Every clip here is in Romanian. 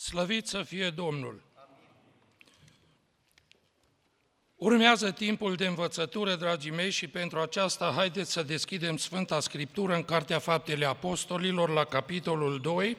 Slăvit să fie Domnul! Urmează timpul de învățătură, dragii mei, și pentru aceasta haideți să deschidem Sfânta Scriptură în Cartea Faptele Apostolilor, la capitolul 2,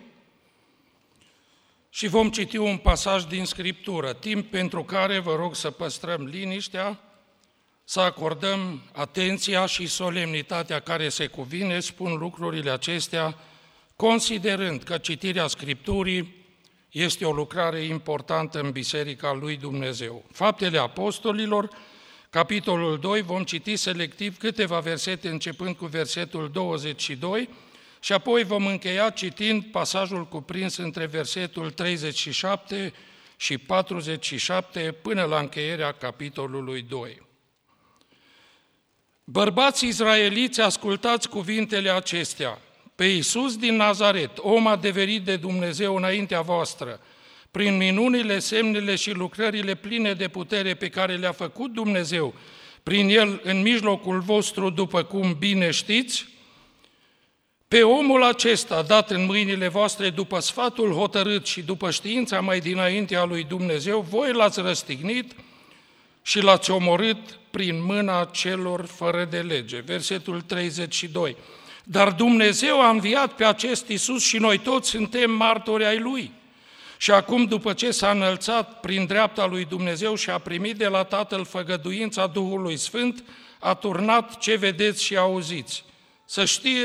și vom citi un pasaj din Scriptură, timp pentru care vă rog să păstrăm liniștea, să acordăm atenția și solemnitatea care se cuvine. Spun lucrurile acestea considerând că citirea Scripturii este o lucrare importantă în Biserica lui Dumnezeu. Faptele Apostolilor, capitolul 2, vom citi selectiv câteva versete începând cu versetul 22 și apoi vom încheia citind pasajul cuprins între versetul 37 și 47 până la încheierea capitolului 2. Bărbați izraeliți, ascultați cuvintele acestea. Pe Iisus din Nazaret, om adeverit de Dumnezeu înaintea voastră, prin minunile, semnele și lucrările pline de putere pe care le-a făcut Dumnezeu prin El în mijlocul vostru, după cum bine știți, pe omul acesta dat în mâinile voastre după sfatul hotărât și după știința mai dinaintea lui Dumnezeu, voi l-ați răstignit și l-ați omorât prin mâna celor fără de lege. Versetul 32. Dar Dumnezeu a înviat pe acest Iisus și noi toți suntem martori ai Lui. Și acum, după ce s-a înălțat prin dreapta lui Dumnezeu și a primit de la Tatăl făgăduința Duhului Sfânt, a turnat ce vedeți și auziți. Să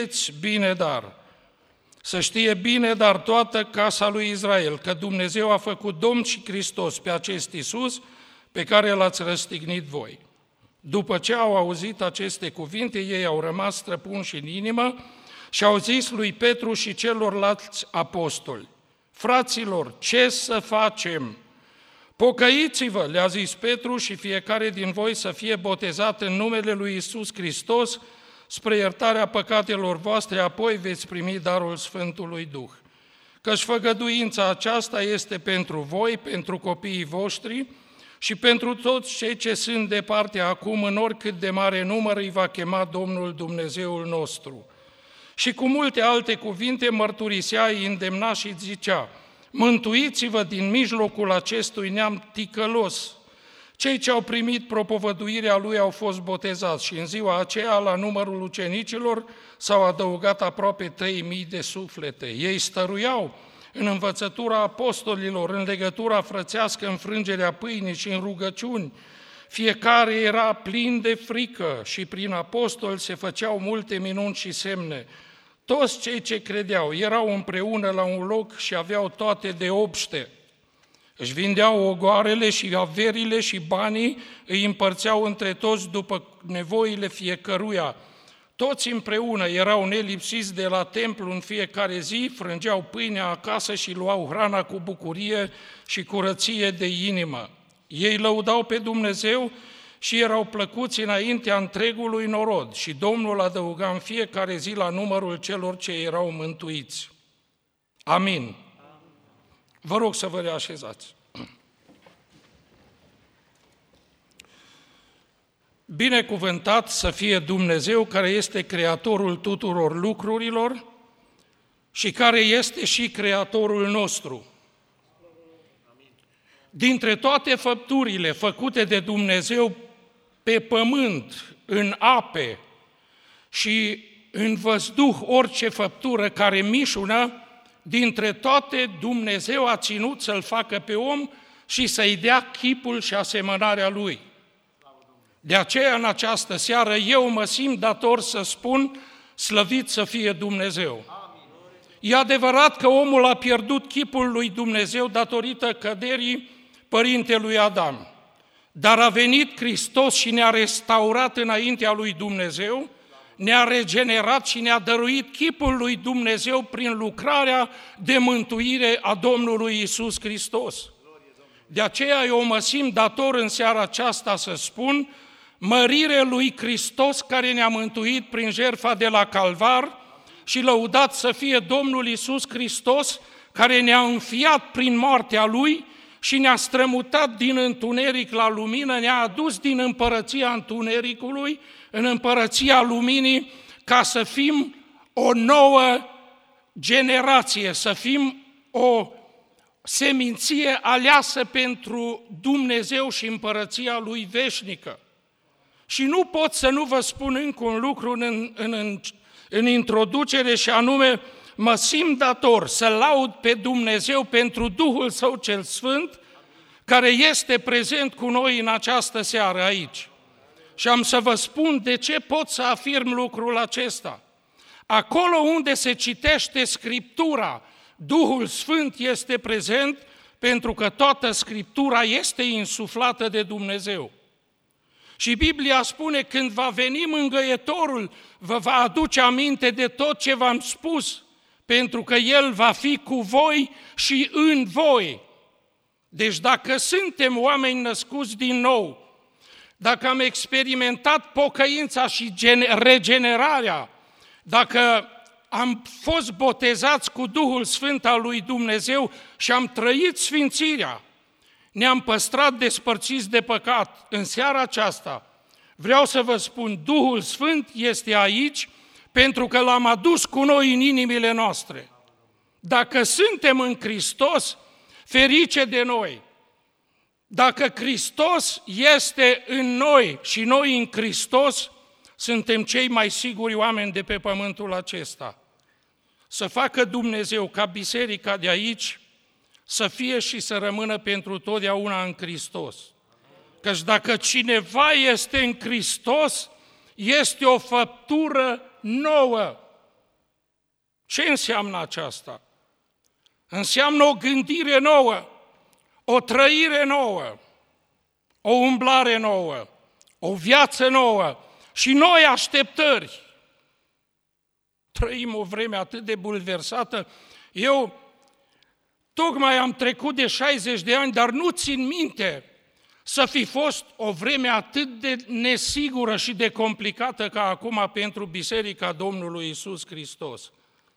știe bine, dar toată casa lui Israel, că Dumnezeu a făcut Domn și Hristos pe acest Iisus pe care l-ați răstignit voi. După ce au auzit aceste cuvinte, ei au rămas străpunși în inimă și au zis lui Petru și celorlalți apostoli: fraților, ce să facem? Pocăiți-vă, le-a zis Petru, și fiecare din voi să fie botezat în numele lui Iisus Hristos spre iertarea păcatelor voastre, apoi veți primi darul Sfântului Duh. Căci făgăduința aceasta este pentru voi, pentru copiii voștri și pentru toți cei ce sunt departe acum, în oricât de mare număr îi va chema Domnul Dumnezeul nostru. Și cu multe alte cuvinte mărturisea, îi îndemna și zicea: mântuiți-vă din mijlocul acestui neam ticălos. Cei ce au primit propovăduirea lui au fost botezați și în ziua aceea, la numărul ucenicilor, s-au adăugat aproape 3.000 de suflete. Ei stăruiau în învățătura apostolilor, în legătura frățească, în frângerea pâinii și în rugăciuni. Fiecare era plin de frică și prin apostoli se făceau multe minuni și semne. Toți cei ce credeau erau împreună la un loc și aveau toate de obște. Își vindeau ogoarele și averile și banii, îi împărțeau între toți după nevoile fiecăruia. Toți împreună erau nelipsiți de la templu în fiecare zi, frângeau pâinea acasă și luau hrana cu bucurie și curăție de inimă. Ei lăudau pe Dumnezeu și erau plăcuți înaintea întregului norod și Domnul adăuga în fiecare zi la numărul celor ce erau mântuiți. Amin. Vă rog să vă reașezați. Binecuvântat să fie Dumnezeu, care este creatorul tuturor lucrurilor și care este și creatorul nostru. Dintre toate făpturile făcute de Dumnezeu pe pământ, în ape și în văzduh, orice făptură care mișună, dintre toate Dumnezeu a ținut să-l facă pe om și să-i dea chipul și asemănarea lui. De aceea, în această seară, eu mă simt dator să spun: slăvit să fie Dumnezeu. E adevărat că omul a pierdut chipul lui Dumnezeu datorită căderii părintelui Adam, dar a venit Hristos și ne-a restaurat înaintea lui Dumnezeu, ne-a regenerat și ne-a dăruit chipul lui Dumnezeu prin lucrarea de mântuire a Domnului Iisus Hristos. De aceea eu mă simt dator în seara aceasta să spun: mărire lui Hristos care ne-a mântuit prin jertfa de la Calvar și lăudat să fie Domnul Iisus Hristos, care ne-a înfiat prin moartea Lui și ne-a strămutat din întuneric la lumină, ne-a adus din împărăția întunericului în împărăția luminii, ca să fim o nouă generație, să fim seminție aleasă pentru Dumnezeu și împărăția Lui veșnică. Și nu pot să nu vă spun încă un lucru în introducere, și anume, mă simt dator să laud pe Dumnezeu pentru Duhul Său cel Sfânt, care este prezent cu noi în această seară aici. Și am să vă spun de ce pot să afirm lucrul acesta. Acolo unde se citește Scriptura, Duhul Sfânt este prezent, pentru că toată Scriptura este insuflată de Dumnezeu. Și Biblia spune, când va veni Mângâietorul, vă va aduce aminte de tot ce v-am spus, pentru că El va fi cu voi și în voi. Deci dacă suntem oameni născuți din nou, dacă am experimentat pocăința și regenerarea, dacă am fost botezați cu Duhul Sfânt al lui Dumnezeu și am trăit sfințirea, ne-am păstrat despărțiți de păcat. În seara aceasta vreau să vă spun, Duhul Sfânt este aici pentru că L-am adus cu noi în inimile noastre. Dacă suntem în Hristos, ferice de noi. Dacă Hristos este în noi și noi în Hristos, suntem cei mai siguri oameni de pe pământul acesta. Să facă Dumnezeu ca biserica de aici să fie și să rămână pentru totdeauna în Hristos. Căci dacă cineva este în Hristos, este o făptură nouă. Ce înseamnă aceasta? Înseamnă o gândire nouă, o trăire nouă, o umblare nouă, o viață nouă și noi așteptări. Trăim o vreme atât de bulversată. Eu tocmai am trecut de 60 de ani, dar nu țin minte să fi fost o vreme atât de nesigură și de complicată ca acum pentru Biserica Domnului Iisus Hristos.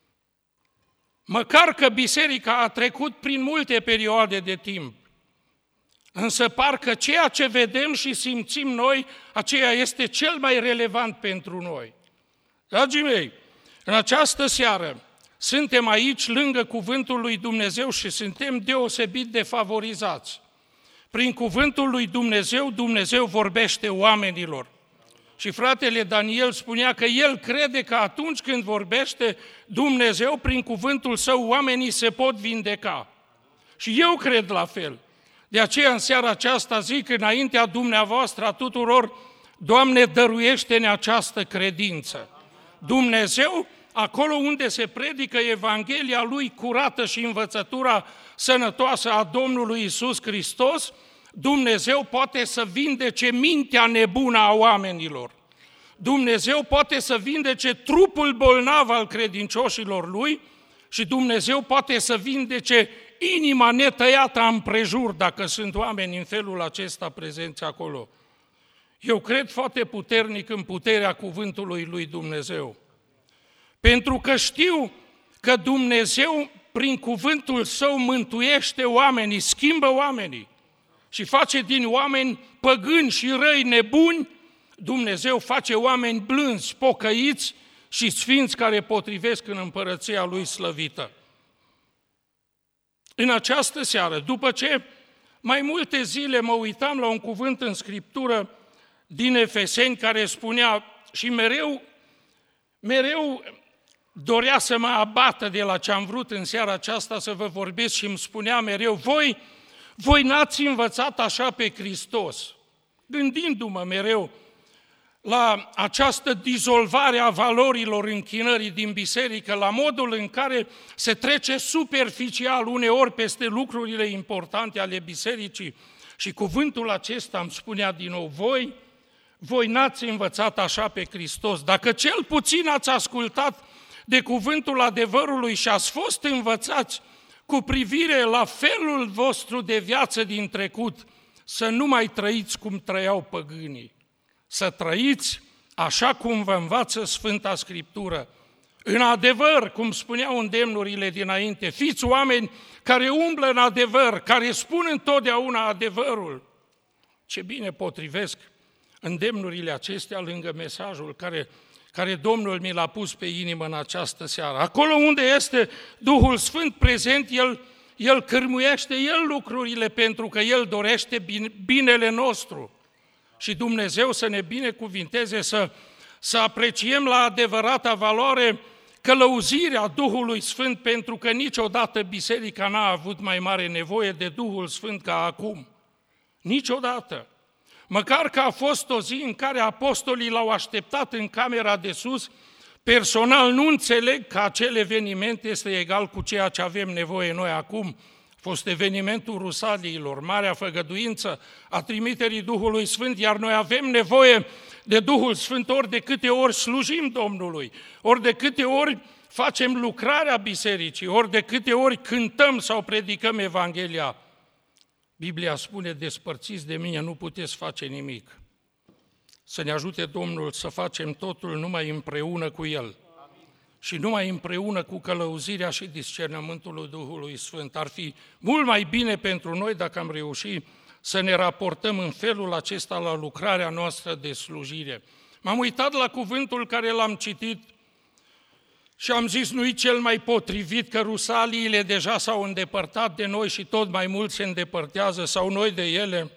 Măcar că biserica a trecut prin multe perioade de timp, însă parcă ceea ce vedem și simțim noi, aceea este cel mai relevant pentru noi. Dragii mei, în această seară suntem aici lângă Cuvântul lui Dumnezeu și suntem deosebit de favorizați. Prin Cuvântul lui Dumnezeu, Dumnezeu vorbește oamenilor. Și fratele Daniel spunea că el crede că atunci când vorbește Dumnezeu prin cuvântul Său, oamenii se pot vindeca. Și eu cred la fel. De aceea în seara aceasta zic înaintea dumneavoastră a tuturor, Doamne, dăruiește-ne această credință. Dumnezeu, acolo unde se predică Evanghelia Lui curată și învățătura sănătoasă a Domnului Iisus Hristos, Dumnezeu poate să vindece mintea nebună a oamenilor. Dumnezeu poate să vindece trupul bolnav al credincioșilor Lui și Dumnezeu poate să vindece inima netăiată împrejur, dacă sunt oameni în felul acesta prezenți acolo. Eu cred foarte puternic în puterea cuvântului lui Dumnezeu. Pentru că știu că Dumnezeu, prin cuvântul Său, mântuiește oamenii, schimbă oamenii și face din oameni păgâni și răi nebuni, Dumnezeu face oameni blânzi, pocăiți și sfinți care potrivesc în împărăția Lui slăvită. În această seară, după ce mai multe zile mă uitam la un cuvânt în Scriptură din Efeseni care spunea și mereu dorea să mă abată de la ce am vrut în seara aceasta să vă vorbesc și îmi spunea mereu, voi n-ați învățat așa pe Hristos, gândindu-mă mereu la această dizolvare a valorilor închinării din biserică, la modul în care se trece superficial uneori peste lucrurile importante ale bisericii. Și cuvântul acesta îmi spunea din nou, voi n-ați învățat așa pe Hristos. Dacă cel puțin ați ascultat de cuvântul adevărului și ați fost învățați cu privire la felul vostru de viață din trecut, să nu mai trăiți cum trăiau păgânii. Să trăiți așa cum vă învață Sfânta Scriptură. În adevăr, cum spuneau îndemnurile dinainte, fiți oameni care umblă în adevăr, care spun întotdeauna adevărul. Ce bine potrivesc îndemnurile acestea lângă mesajul care Domnul mi l-a pus pe inimă în această seară. Acolo unde este Duhul Sfânt prezent, El cârmuiește El lucrurile pentru că El dorește binele nostru. Și Dumnezeu să ne binecuvinteze să apreciem la adevărata valoare călăuzirea Duhului Sfânt, pentru că niciodată biserica n-a avut mai mare nevoie de Duhul Sfânt ca acum. Niciodată. Măcar că a fost o zi în care apostolii l-au așteptat în camera de sus, personal nu înțeleg că acel eveniment este egal cu ceea ce avem nevoie noi acum. A fost evenimentul Rusaliilor, marea făgăduință a trimiterii Duhului Sfânt, iar noi avem nevoie de Duhul Sfânt ori de câte ori slujim Domnului, ori de câte ori facem lucrarea bisericii, ori de câte ori cântăm sau predicăm Evanghelia. Biblia spune, despărțiți de mine, nu puteți face nimic. Să ne ajute Domnul să facem totul numai împreună cu El. Și numai împreună cu călăuzirea și discernământul lui Duhului Sfânt. Ar fi mult mai bine pentru noi dacă am reușit să ne raportăm în felul acesta la lucrarea noastră de slujire. M-am uitat la cuvântul care l-am citit și am zis, nu-i cel mai potrivit, că rusaliile deja s-au îndepărtat de noi și tot mai mult se îndepărtează, sau noi de ele.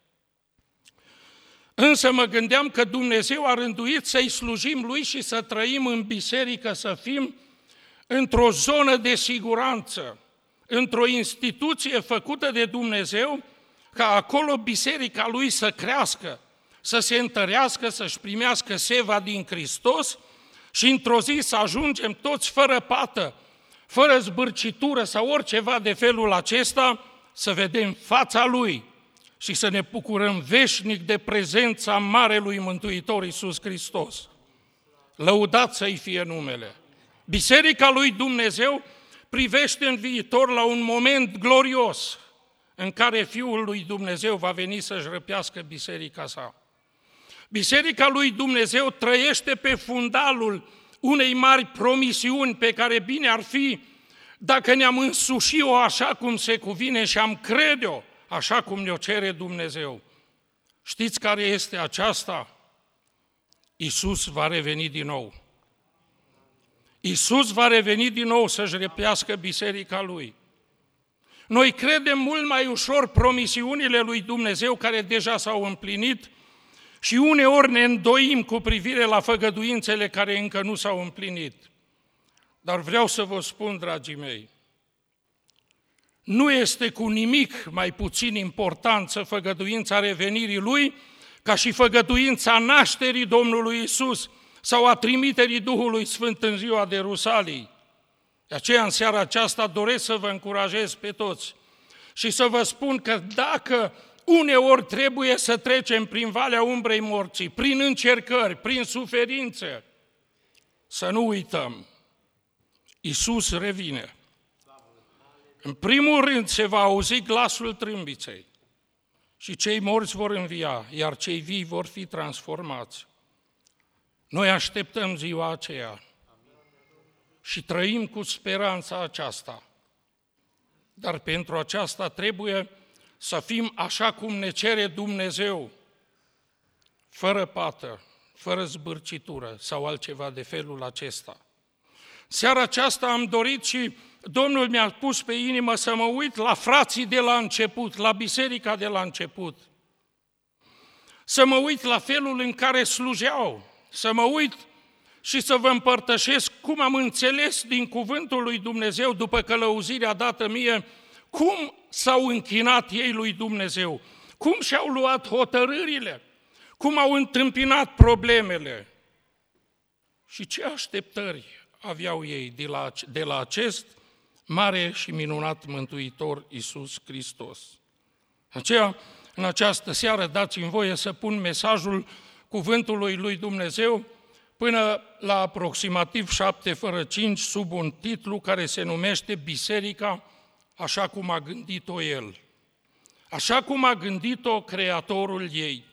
Însă mă gândeam că Dumnezeu a rânduit să-i slujim Lui și să trăim în biserică, să fim într-o zonă de siguranță, într-o instituție făcută de Dumnezeu, ca acolo biserica Lui să crească, să se întărească, să-și primească seva din Hristos și într-o zi să ajungem toți fără pată, fără zbârcitură sau oriceva de felul acesta, să vedem fața Lui și să ne bucurăm veșnic de prezența Marelui Mântuitor Iisus Hristos. Lăudat să-i fie numele! Biserica lui Dumnezeu privește în viitor la un moment glorios în care Fiul lui Dumnezeu va veni să-și răpească biserica sa. Biserica lui Dumnezeu trăiește pe fundalul unei mari promisiuni pe care bine ar fi dacă ne-am însuși-o așa cum se cuvine și am crede-o așa cum ne-o cere Dumnezeu. Știți care este aceasta? Iisus va reveni din nou. Iisus va reveni din nou să-și răpească biserica Lui. Noi credem mult mai ușor promisiunile lui Dumnezeu care deja s-au împlinit și uneori ne îndoim cu privire la făgăduințele care încă nu s-au împlinit. Dar vreau să vă spun, dragii mei, nu este cu nimic mai puțin importanță făgăduința revenirii Lui ca și făgăduința nașterii Domnului Iisus sau a trimiterii Duhului Sfânt în ziua de Rusalii. De aceea, în seara aceasta, doresc să vă încurajez pe toți și să vă spun că dacă uneori trebuie să trecem prin valea umbrei morții, prin încercări, prin suferințe, să nu uităm, Iisus revine. În primul rând se va auzi glasul trâmbiței și cei morți vor învia, iar cei vii vor fi transformați. Noi așteptăm ziua aceea și trăim cu speranța aceasta. Dar pentru aceasta trebuie să fim așa cum ne cere Dumnezeu, fără pată, fără zbârcitură sau altceva de felul acesta. Seara aceasta am dorit și Domnul mi-a pus pe inimă să mă uit la frații de la început, la biserica de la început. Să mă uit la felul în care slujeau, să mă uit și să vă împărtășesc cum am înțeles din cuvântul lui Dumnezeu după călăuzirea dată mie, cum s-au închinat ei lui Dumnezeu, cum și-au luat hotărârile, cum au întâmpinat problemele și ce așteptări aveau ei de la acest mare și minunat Mântuitor Iisus Hristos. Aceea, în această seară, dați-mi voie să pun mesajul cuvântului lui Dumnezeu până la aproximativ 7:05 sub un titlu care se numește Biserica așa cum a gândit-o El, așa cum a gândit-o Creatorul ei.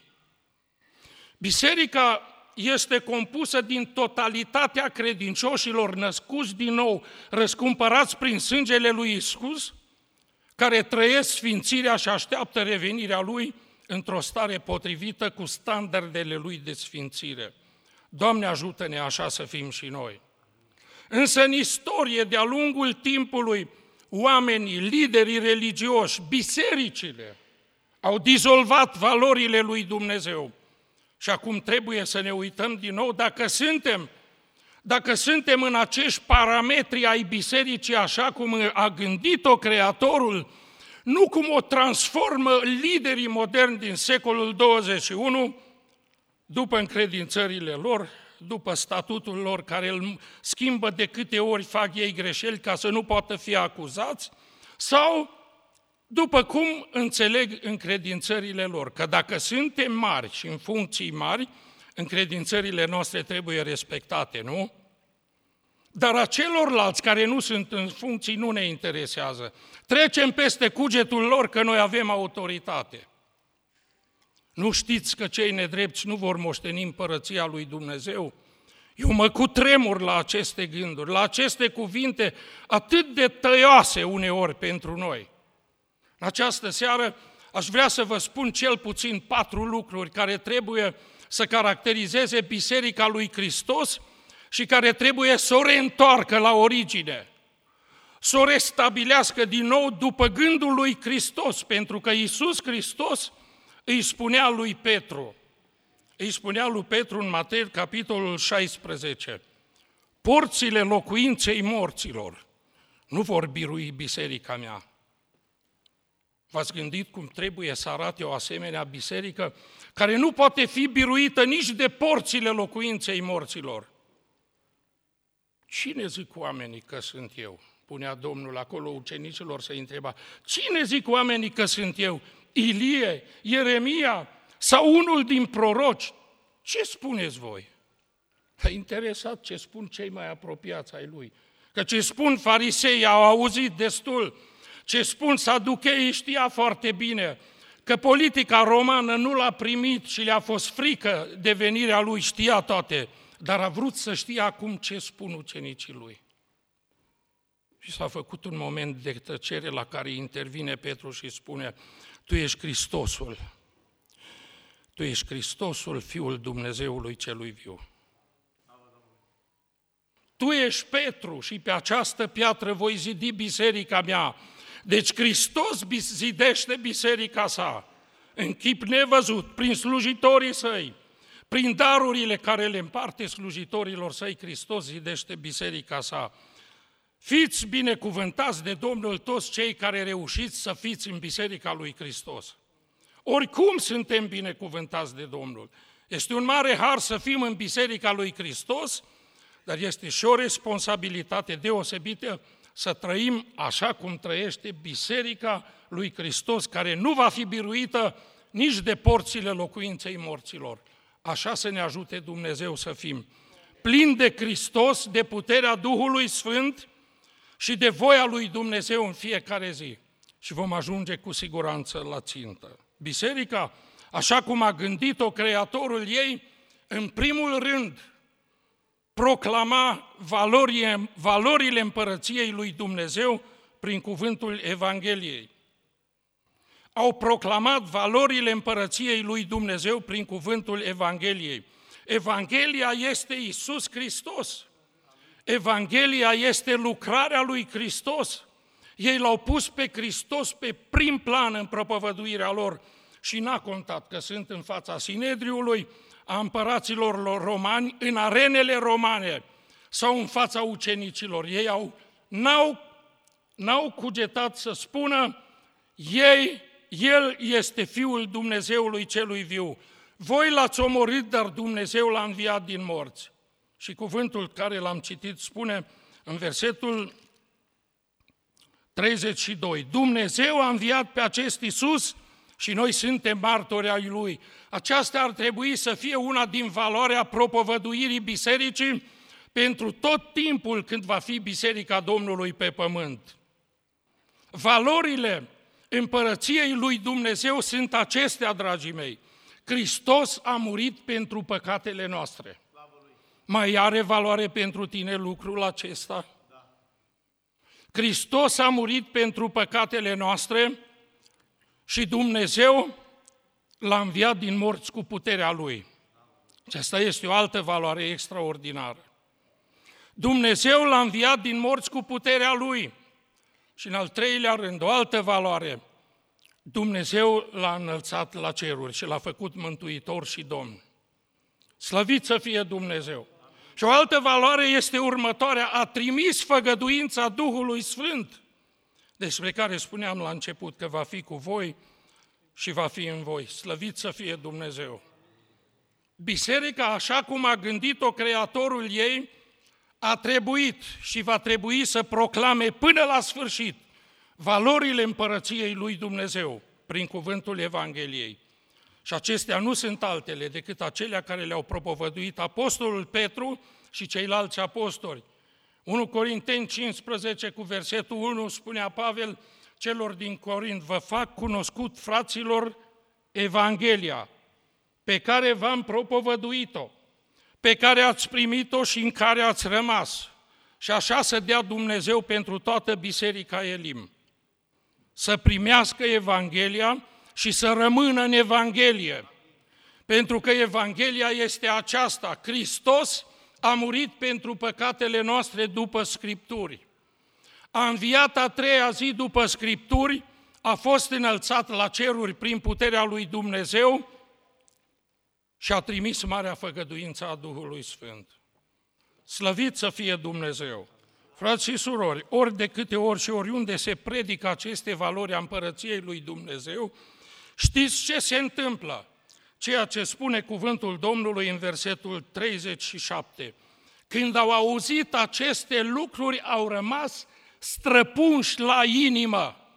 Biserica este compusă din totalitatea credincioșilor născuți din nou, răscumpărați prin sângele lui Iisus, care trăiesc sfințirea și așteaptă revenirea Lui într-o stare potrivită cu standardele Lui de sfințire. Doamne, ajută-ne așa să fim și noi. Însă în istorie, de-a lungul timpului, oamenii, liderii religioși, bisericile au dizolvat valorile lui Dumnezeu. Și acum trebuie să ne uităm din nou dacă suntem în acești parametri ai bisericii așa cum a gândit-o Creatorul, nu cum o transformă liderii moderni din secolul 21, după încredințările lor, după statutul lor care îl schimbă de câte ori fac ei greșeli ca să nu poată fi acuzați, sau după cum înțeleg încredințările lor. Că dacă suntem mari și în funcții mari, încredințările noastre trebuie respectate, nu? Dar a celorlalți care nu sunt în funcții nu ne interesează. Trecem peste cugetul lor că noi avem autoritate. Nu știți că cei nedrepți nu vor moșteni împărăția lui Dumnezeu? Eu mă cutremur la aceste gânduri, la aceste cuvinte atât de tăioase uneori pentru noi. În această seară aș vrea să vă spun cel puțin 4 lucruri care trebuie să caracterizeze Biserica lui Hristos și care trebuie să o reîntoarcă la origine, să o restabilească din nou după gândul lui Hristos, pentru că Iisus Hristos îi spunea lui Petru în Matei, capitolul 16, porțile locuinței morților nu vor birui biserica mea. V-ați gândit cum trebuie să arate o asemenea biserică care nu poate fi biruită nici de porțile locuinței morților? Cine zic oamenii că sunt eu? Punea Domnul acolo ucenicilor să-i întreba. Cine zic oamenii că sunt eu? Ilie, Ieremia sau unul din proroci? Ce spuneți voi? A interesat ce spun cei mai apropiați ai lui. Că ce spun fariseii au auzit destul, ce spun saducheii știa foarte bine, că politica romană nu l-a primit și le-a fost frică de venirea lui, știa toate, dar a vrut să știe acum ce spun ucenicii lui. Și s-a făcut un moment de tăcere la care intervine Petru și spune, tu ești Hristosul, tu ești Hristosul, Fiul Dumnezeului celui viu. Tu ești Petru și pe această piatră voi zidi biserica mea. Deci Hristos zidește biserica sa, în chip nevăzut, prin slujitorii săi, prin darurile care le împarte slujitorilor săi, Hristos zidește biserica sa. Fiți binecuvântați de Domnul toți cei care reușiți să fiți în biserica lui Hristos. Oricum suntem binecuvântați de Domnul. Este un mare har să fim în biserica lui Hristos, dar este și o responsabilitate deosebită să trăim așa cum trăiește biserica lui Hristos, care nu va fi biruită nici de porțile locuinței morților. Așa să ne ajute Dumnezeu să fim plini de Hristos, de puterea Duhului Sfânt și de voia lui Dumnezeu în fiecare zi. Și vom ajunge cu siguranță la țintă. Biserica, așa cum a gândit-o Creatorul ei, în primul rând, proclama valorile împărăției lui Dumnezeu prin cuvântul Evangheliei. Au proclamat valorile împărăției lui Dumnezeu prin cuvântul Evangheliei. Evanghelia este Iisus Hristos. Evanghelia este lucrarea lui Hristos. Ei l-au pus pe Hristos pe prim plan în propovăduirea lor și n-a contat că sunt în fața Sinedriului, a împăraților romani, în arenele romane sau în fața ucenicilor. Ei n-au cugetat să spună, El este Fiul Dumnezeului celui viu. Voi l-ați omorât, dar Dumnezeu l-a înviat din morți. Și cuvântul care l-am citit spune în versetul 32, Dumnezeu a înviat pe acest Iisus și noi suntem martori ai Lui. Aceasta ar trebui să fie una din valoarea propovăduirii bisericii pentru tot timpul când va fi Biserica Domnului pe pământ. Valorile împărăției lui Dumnezeu sunt acestea, dragii mei. Hristos a murit pentru păcatele noastre. Mai are valoare pentru tine lucrul acesta? Hristos a murit pentru păcatele noastre și Dumnezeu l-a înviat din morți cu puterea Lui. Aceasta este o altă valoare extraordinară. Dumnezeu l-a înviat din morți cu puterea Lui. Și în al treilea rând, o altă valoare, Dumnezeu l-a înălțat la ceruri și l-a făcut mântuitor și Domn. Slăvit să fie Dumnezeu! Și o altă valoare este următoarea, a trimis făgăduința Duhului Sfânt, despre care spuneam la început că va fi cu voi și va fi în voi. Slăvit să fie Dumnezeu! Biserica, așa cum a gândit-o Creatorul ei, a trebuit și va trebui să proclame până la sfârșit valorile împărăției lui Dumnezeu prin cuvântul Evangheliei. Și acestea nu sunt altele decât acelea care le-au propovăduit apostolul Petru și ceilalți apostoli. 1 Corinteni 15 cu versetul 1 spunea Pavel celor din Corint: vă fac cunoscut, fraților, Evanghelia pe care v-am propovăduit-o, pe care ați primit-o și în care ați rămas. Și așa să dea Dumnezeu pentru toată biserica Elim. Să primească Evanghelia și să rămână în Evanghelie. Pentru că Evanghelia este aceasta: Hristos a murit pentru păcatele noastre după Scripturi. A înviat a treia zi după Scripturi, a fost înălțat la ceruri prin puterea lui Dumnezeu și a trimis marea făgăduință a Duhului Sfânt. Slăvit să fie Dumnezeu! Frați și surori, ori de câte ori și oriunde se predică aceste valori a împărăției lui Dumnezeu, știți ce se întâmplă? Ceea ce spune cuvântul Domnului în versetul 37. Când au auzit aceste lucruri, au rămas străpunși la inimă.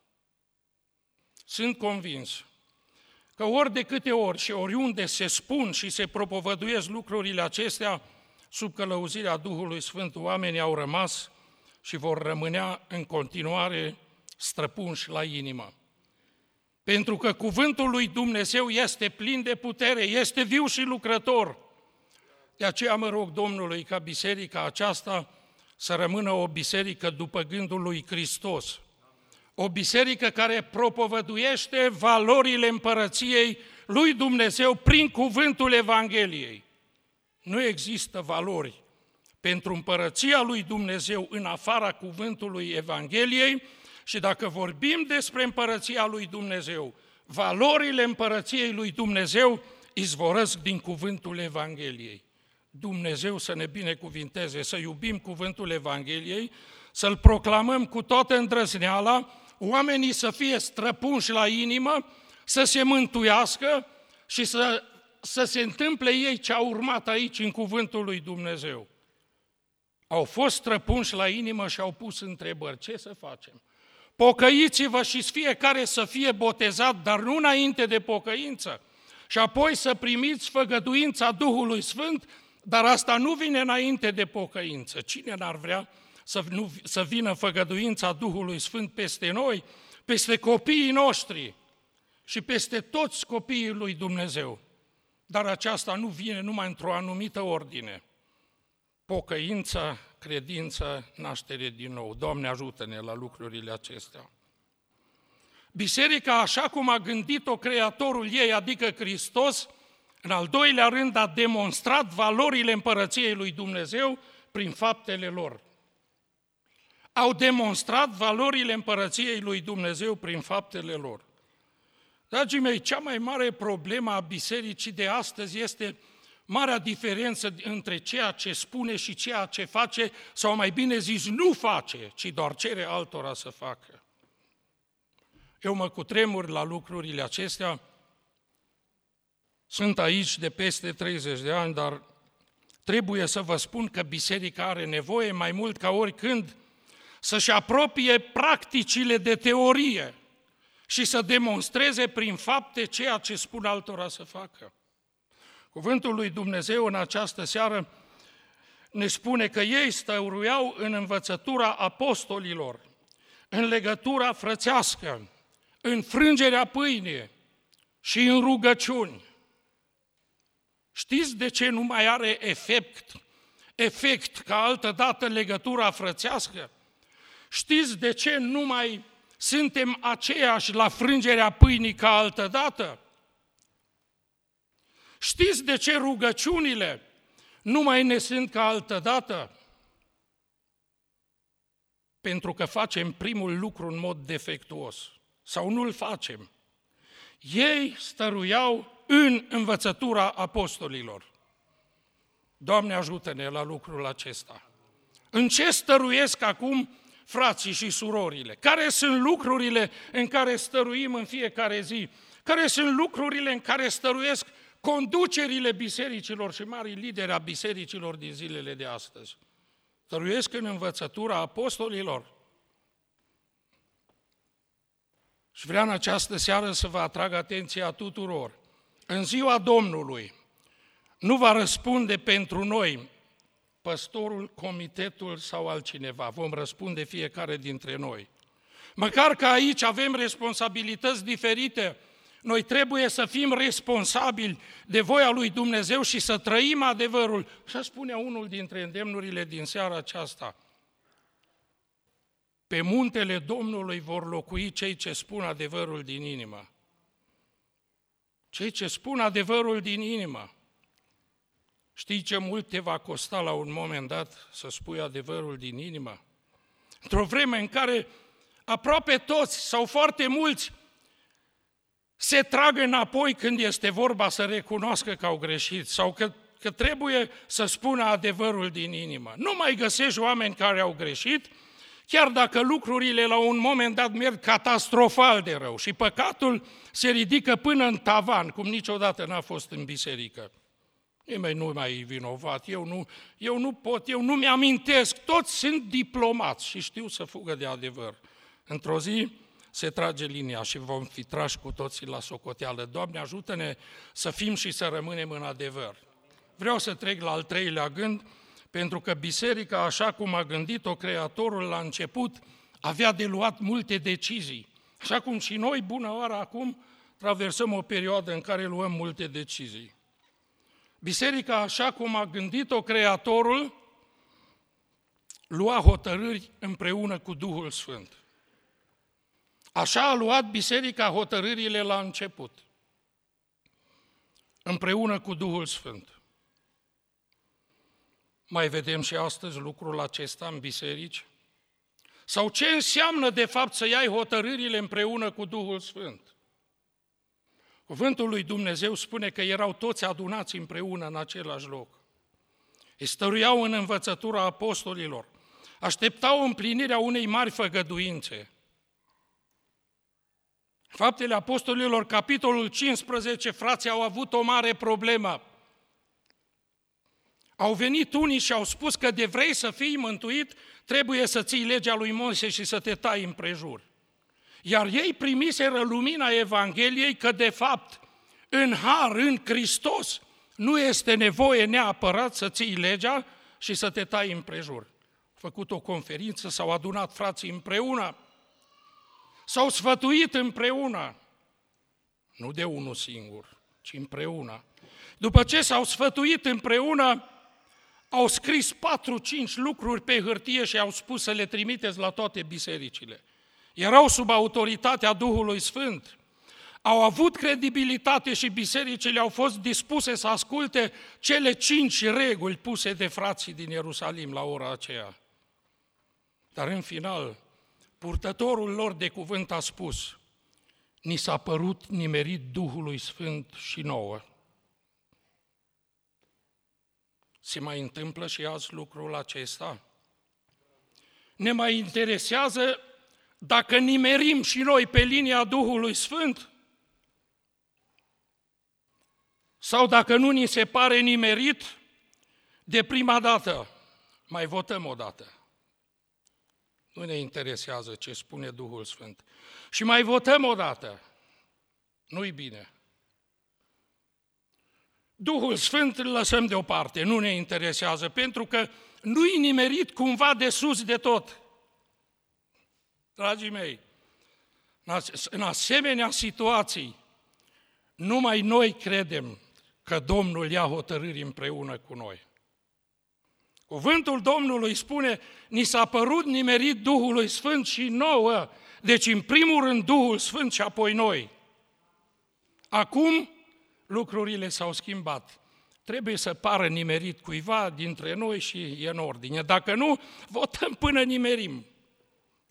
Sunt convins că ori de câte ori și oriunde se spun și se propovăduiesc lucrurile acestea, sub călăuzirea Duhului Sfânt, oamenii au rămas și vor rămânea în continuare străpunși la inimă. Pentru că cuvântul lui Dumnezeu este plin de putere, este viu și lucrător. De aceea mă rog Domnului ca biserica aceasta să rămână o biserică după gândul lui Hristos. O biserică care propovăduiește valorile împărăției lui Dumnezeu prin cuvântul Evangheliei. Nu există valori pentru împărăția lui Dumnezeu în afara cuvântului Evangheliei și dacă vorbim despre împărăția lui Dumnezeu, valorile împărăției lui Dumnezeu izvorăsc din cuvântul Evangheliei. Dumnezeu să ne binecuvinteze, să iubim cuvântul Evangheliei, să-l proclamăm cu toată îndrăzneala, oamenii să fie străpunși la inimă, să se mântuiască și să se întâmple ei ce a urmat aici în cuvântul lui Dumnezeu. Au fost străpunși la inimă și au pus întrebări. Ce să facem? Pocăiți-vă și fiecare să fie botezat, dar nu înainte de pocăință. Și apoi să primiți făgăduința Duhului Sfânt, dar asta nu vine înainte de pocăință. Cine n-ar vrea să vină făgăduința Duhului Sfânt peste noi, peste copiii noștri și peste toți copiii lui Dumnezeu? Dar aceasta nu vine numai într-o anumită ordine. Pocăință, credință, naștere din nou. Doamne, ajută-ne la lucrurile acestea. Biserica, așa cum a gândit-o Creatorul ei, adică Hristos, în al doilea rând a demonstrat valorile împărăției lui Dumnezeu prin faptele lor. Au demonstrat valorile împărăției lui Dumnezeu prin faptele lor. Dragii mei, cea mai mare problemă a bisericii de astăzi este marea diferență între ceea ce spune și ceea ce face, sau mai bine zis, nu face, ci doar cere altora să facă. Eu mă cutremur la lucrurile acestea. Sunt aici de peste 30 de ani, dar trebuie să vă spun că biserica are nevoie mai mult ca oricând să-și apropie practicile de teorie și să demonstreze prin fapte ceea ce spun altora să facă. Cuvântul lui Dumnezeu în această seară ne spune că ei stăruiau în învățătura apostolilor, în legătura frățească, în frângerea pâinii și în rugăciuni. Știți de ce nu mai are efect ca altădată legătura frățească? Știți de ce nu mai suntem aceiași la frângerea pâinii ca altădată? Știți de ce rugăciunile nu mai ne sunt ca altădată? pentru că facem primul lucru în mod defectuos sau nu-l facem. Ei stăruiau în învățătura apostolilor. Doamne, ajută-ne la lucrul acesta. În ce stăruiesc acum frații și surorile? Care sunt lucrurile în care stăruim în fiecare zi? Care sunt lucrurile în care stăruiesc conducerile bisericilor și marii lideri a bisericilor din zilele de astăzi? Stăruiesc în învățătura apostolilor? Și vreau în această seară să vă atrag atenția tuturor. În ziua Domnului nu va răspunde pentru noi păstorul, comitetul sau altcineva. Vom răspunde fiecare dintre noi. Măcar că aici avem responsabilități diferite, noi trebuie să fim responsabili de voia lui Dumnezeu și să trăim adevărul. Și spune unul dintre îndemnurile din seara aceasta: pe muntele Domnului vor locui cei ce spun adevărul din inimă. Cei ce spun adevărul din inimă. Știi ce mult te va costa la un moment dat să spui adevărul din inimă? Într-o vreme în care aproape toți sau foarte mulți se trag înapoi când este vorba să recunoască că au greșit sau că trebuie să spună adevărul din inimă. Nu mai găsești oameni care au greșit, chiar dacă lucrurile la un moment dat merg catastrofal de rău și păcatul se ridică până în tavan, cum niciodată n-a fost în biserică. Nimeni nu mai e vinovat, eu nu pot, eu nu mi-amintesc, toți sunt diplomați și știu să fugă de adevăr. Într-o zi se trage linia și vom fi trași cu toții la socoteală. Doamne, ajută-ne să fim și să rămânem în adevăr. Vreau să trec la al treilea gând, pentru că biserica, așa cum a gândit-o Creatorul la început, avea de luat multe decizii. Așa cum și noi, bună oară, acum traversăm o perioadă în care luăm multe decizii. Biserica, așa cum a gândit-o Creatorul, lua hotărâri împreună cu Duhul Sfânt. Așa a luat biserica hotărârile la început, împreună cu Duhul Sfânt. Mai vedem și astăzi lucrul acesta în biserici? Sau ce înseamnă de fapt să iai hotărârile împreună cu Duhul Sfânt? Cuvântul lui Dumnezeu spune că erau toți adunați împreună în același loc. Îi stăruiau în învățătura apostolilor, așteptau împlinirea unei mari făgăduințe. Faptele Apostolilor, capitolul 15, frații au avut o mare problemă. Au venit unii și au spus că de vrei să fii mântuit, trebuie să ții legea lui Moise și să te tai împrejur. Iar ei primiseră lumina Evangheliei că de fapt în har, în Hristos, nu este nevoie neapărat să ții legea și să te tai împrejur. Au făcut o conferință, s-au adunat frații împreună, s-au sfătuit împreună, nu de unul singur, ci împreună. După ce s-au sfătuit împreună, au scris 4-5 lucruri pe hârtie și au spus să le trimiteți la toate bisericile. Erau sub autoritatea Duhului Sfânt, au avut credibilitate și bisericile au fost dispuse să asculte cele 5 reguli puse de frații din Ierusalim la ora aceea. Dar în final, purtătorul lor de cuvânt a spus: ni s-a părut nimerit Duhului Sfânt și nouă. Se mai întâmplă și azi lucrul acesta? Ne mai interesează dacă nimerim și noi pe linia Duhului Sfânt? Sau dacă nu ni se pare nimerit, de prima dată mai votăm o dată. Nu ne interesează ce spune Duhul Sfânt. Și mai votăm o dată. Nu-i bine. Duhul Sfânt îl lăsăm deoparte, nu ne interesează, pentru că nu-i nimerit cumva de sus de tot. Dragii mei, în asemenea situații, numai noi credem că Domnul ia hotărâri împreună cu noi. Cuvântul Domnului spune: ni s-a părut nimerit Duhului Sfânt și nouă, deci în primul rând Duhul Sfânt și apoi noi. Acum lucrurile s-au schimbat. Trebuie să pară nimerit cuiva dintre noi și e în ordine. Dacă nu, votăm până nimerim.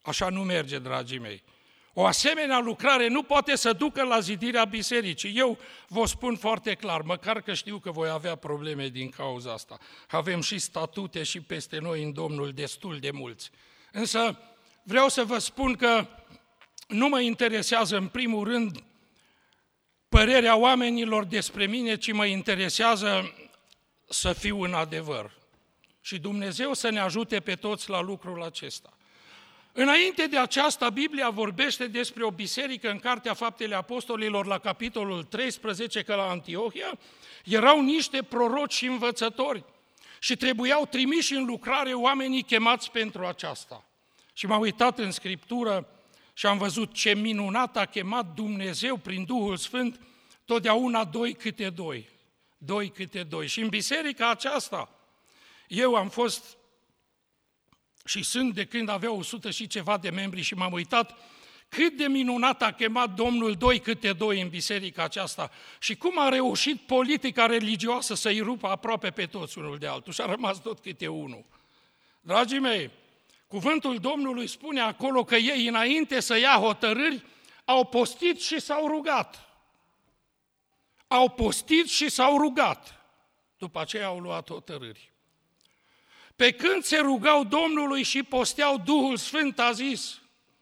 Așa nu merge, dragii mei. O asemenea lucrare nu poate să ducă la zidirea bisericii. Eu vă spun foarte clar, măcar că știu că voi avea probleme din cauza asta. Avem și statute și peste noi în Domnul destul de mulți. Însă vreau să vă spun că nu mă interesează în primul rând părerea oamenilor despre mine, ci mă interesează să fiu în adevăr. Și Dumnezeu să ne ajute pe toți la lucrul acesta. Înainte de aceasta, Biblia vorbește despre o biserică în Cartea Faptele Apostolilor, la capitolul 13, că la Antiohia erau niște proroci și învățători și trebuiau trimiși în lucrare oamenii chemați pentru aceasta. Și m-am uitat în Scriptură și am văzut ce minunat a chemat Dumnezeu prin Duhul Sfânt, totdeauna 2 câte 2. 2 câte 2. Și în biserica aceasta, eu am fost și sunt de când avea 100 și ceva de membri și m-am uitat cât de minunat a chemat Domnul 2 câte 2 în biserica aceasta și cum a reușit politica religioasă să-i rupă aproape pe toți unul de altul și a rămas tot câte unul. Dragii mei, cuvântul Domnului spune acolo că ei, înainte să ia hotărâri, au postit și s-au rugat. Au postit și s-au rugat. După aceea au luat hotărâri. Pe când se rugau Domnului și posteau, Duhul Sfânt a zis: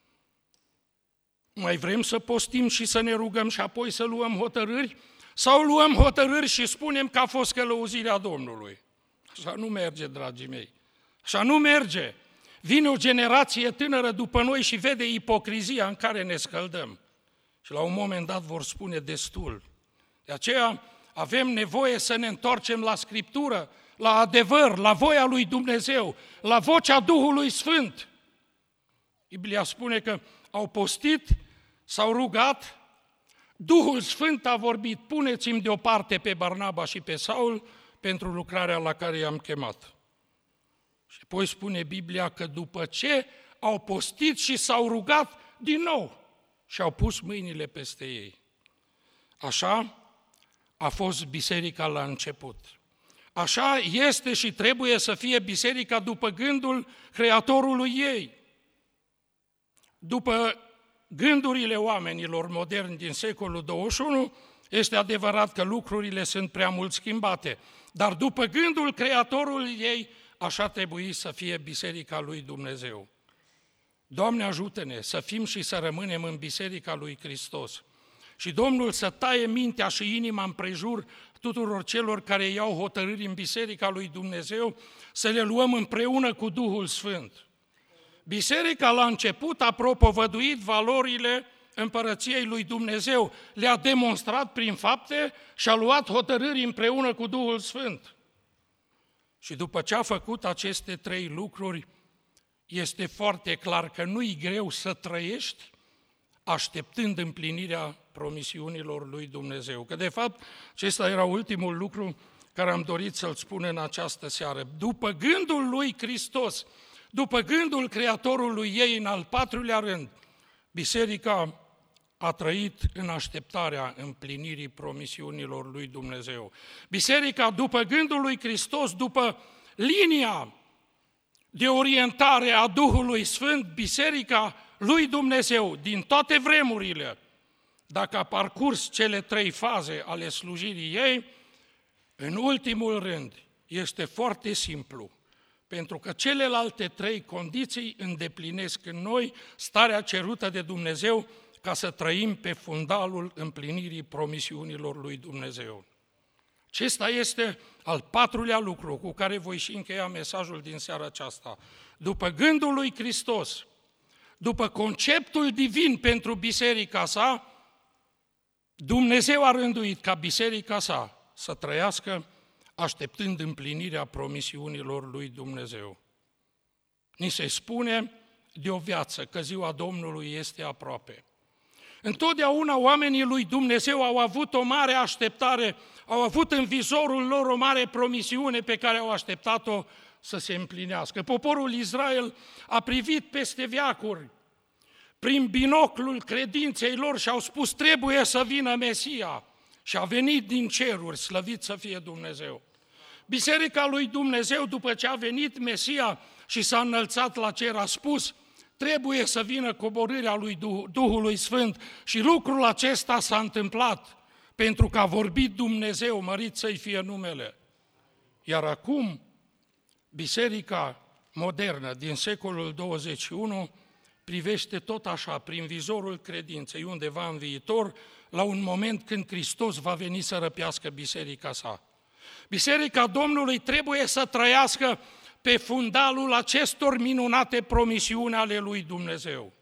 mai vrem să postim și să ne rugăm și apoi să luăm hotărâri? Sau luăm hotărâri și spunem că a fost călăuzirea Domnului? Așa nu merge, dragii mei. Așa nu merge. Vine o generație tânără după noi și vede ipocrizia în care ne scăldăm. Și la un moment dat vor spune destul. De aceea avem nevoie să ne întoarcem la Scriptură, la adevăr, la voia lui Dumnezeu, la vocea Duhului Sfânt. Biblia spune că au postit, s-au rugat, Duhul Sfânt a vorbit: puneți-mi deoparte pe Barnaba și pe Saul pentru lucrarea la care i-am chemat. Și apoi spune Biblia că după ce au postit și s-au rugat din nou și-au pus mâinile peste ei. Așa a fost biserica la început. Așa este și trebuie să fie biserica după gândul Creatorului ei. După gândurile oamenilor moderni din secolul 21, este adevărat că lucrurile sunt prea mult schimbate, dar după gândul Creatorului ei, așa trebuie să fie biserica lui Dumnezeu. Doamne, ajută-ne să fim și să rămânem în biserica lui Hristos. Și Domnul să taie mintea și inima împrejur tuturor celor care iau hotărâri în biserica lui Dumnezeu, să le luăm împreună cu Duhul Sfânt. Biserica la început a propovăduit valorile împărăției lui Dumnezeu, le-a demonstrat prin fapte și a luat hotărâri împreună cu Duhul Sfânt. Și după ce a făcut aceste 3 lucruri, este foarte clar că nu-i greu să trăiești așteptând împlinirea promisiunilor lui Dumnezeu. Că de fapt, acesta era ultimul lucru care am dorit să-l spun în această seară. După gândul lui Hristos, după gândul Creatorului ei, în al 4-lea rând, biserica a trăit în așteptarea împlinirii promisiunilor lui Dumnezeu. Biserica, după gândul lui Hristos, după linia de orientare a Duhului Sfânt, biserica lui Dumnezeu, din toate vremurile, dacă a parcurs cele 3 faze ale slujirii ei, în ultimul rând, este foarte simplu, pentru că celelalte 3 condiții îndeplinesc în noi starea cerută de Dumnezeu ca să trăim pe fundalul împlinirii promisiunilor lui Dumnezeu. Acesta este al 4-lea lucru cu care voi și încheia mesajul din seara aceasta. După gândul lui Hristos, după conceptul divin pentru biserica sa, Dumnezeu a rânduit ca biserica sa să trăiască așteptând împlinirea promisiunilor lui Dumnezeu. Ni se spune de o viață că ziua Domnului este aproape. Întotdeauna oamenii lui Dumnezeu au avut o mare așteptare, au avut în vizorul lor o mare promisiune pe care au așteptat-o să se împlinească. Poporul Israel a privit peste veacuri prin binoclul credinței lor și au spus: trebuie să vină Mesia. Și a venit din ceruri, slăvit să fie Dumnezeu. Biserica lui Dumnezeu, după ce a venit Mesia și s-a înălțat la cer, a spus: trebuie să vină coborârea lui Duhului Sfânt și lucrul acesta s-a întâmplat pentru că a vorbit Dumnezeu, mărit să-i fie numele. Iar acum, biserica modernă din secolul 21 privește tot așa, prin vizorul credinței, undeva în viitor, la un moment când Hristos va veni să răpească biserica sa. Biserica Domnului trebuie să trăiască pe fundalul acestor minunate promisiuni ale lui Dumnezeu.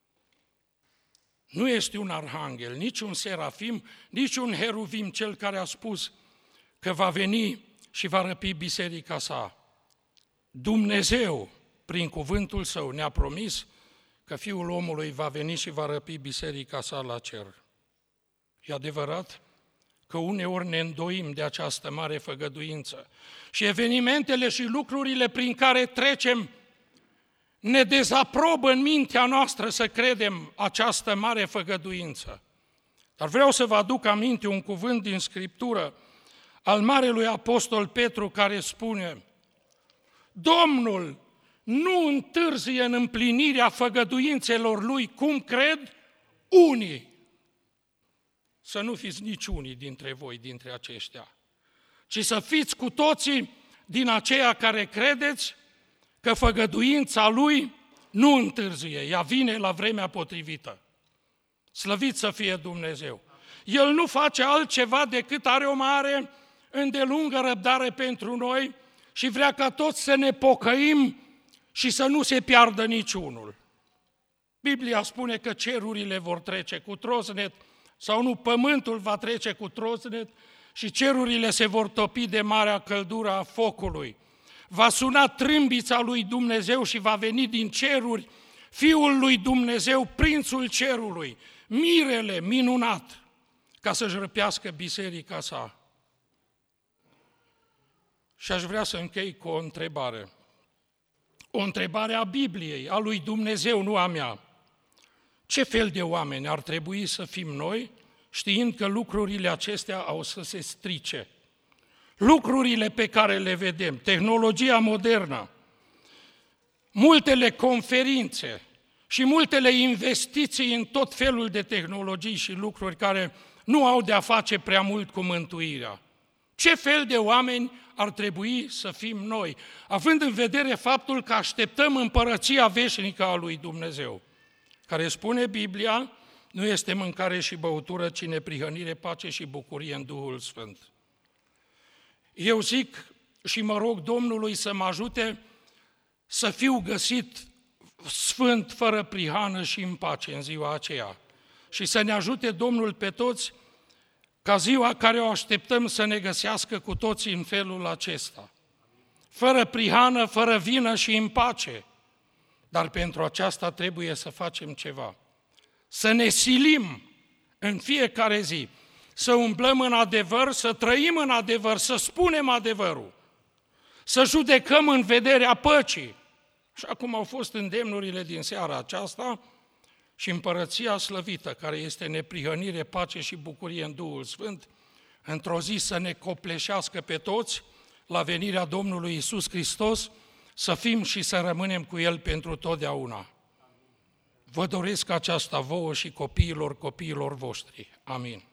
Nu este un arhanghel, nici un serafim, nici un heruvim cel care a spus că va veni și va răpi biserica sa. Dumnezeu, prin cuvântul Său, ne-a promis că Fiul omului va veni și va răpi biserica sa la cer. E adevărat că uneori ne îndoim de această mare făgăduință și evenimentele și lucrurile prin care trecem ne dezaprobă în mintea noastră să credem această mare făgăduință. Dar vreau să vă aduc aminte un cuvânt din Scriptură al Marelui Apostol Petru care spune: Domnul nu întârzie în împlinirea făgăduințelor Lui, cum cred unii. Să nu fiți niciunii dintre voi, dintre aceștia, ci să fiți cu toții din aceia care credeți că făgăduința Lui nu întârzie, ea vine la vremea potrivită. Slăvit să fie Dumnezeu! El nu face altceva decât are o mare îndelungă răbdare pentru noi și vrea ca toți să ne pocăim și să nu se piardă niciunul. Biblia spune că cerurile vor trece cu trosnet, sau nu, pământul va trece cu trosnet și cerurile se vor topi de marea căldură a focului. Va suna trâmbița lui Dumnezeu și va veni din ceruri Fiul lui Dumnezeu, Prințul cerului, mirele minunat, ca să-și răpească biserica sa. Și aș vrea să închei cu o întrebare. O întrebare a Bibliei, a lui Dumnezeu, nu a mea. Ce fel de oameni ar trebui să fim noi, știind că lucrurile acestea au să se strice? Lucrurile pe care le vedem, tehnologia modernă, multele conferințe și multele investiții în tot felul de tehnologii și lucruri care nu au de-a face prea mult cu mântuirea. Ce fel de oameni ar trebui să fim noi, având în vedere faptul că așteptăm împărăția veșnică a lui Dumnezeu, care spune Biblia, nu este mâncare și băutură, ci neprihănire, pace și bucurie în Duhul Sfânt. Eu zic și mă rog Domnului să mă ajute să fiu găsit sfânt, fără prihană și în pace în ziua aceea. Și să ne ajute Domnul pe toți ca ziua care o așteptăm să ne găsească cu toții în felul acesta. Fără prihană, fără vină și în pace. Dar pentru aceasta trebuie să facem ceva. Să ne silim în fiecare zi, să umblăm în adevăr, să trăim în adevăr, să spunem adevărul, să judecăm în vederea păcii, așa cum au fost îndemnurile din seara aceasta, și împărăția slăvită, care este neprihănire, pace și bucurie în Duhul Sfânt, într-o zi să ne copleșească pe toți la venirea Domnului Iisus Hristos, să fim și să rămânem cu El pentru totdeauna. Vă doresc aceasta vouă și copiilor voștri. Amin.